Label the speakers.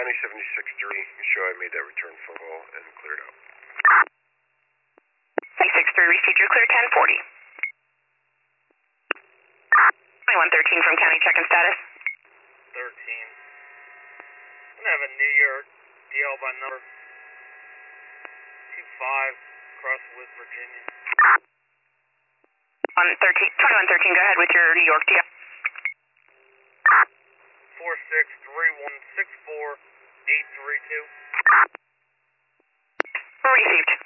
Speaker 1: County 76-3, show I made that return phone call and cleared out.
Speaker 2: 76-3, received your clear 1040. 2113 from County, check-in status.
Speaker 3: 13. I'm gonna have a New York DL by number 25, Crosswood, Virginia.
Speaker 2: 2113, go ahead with your New York DL.
Speaker 3: 463164-832.
Speaker 2: Received.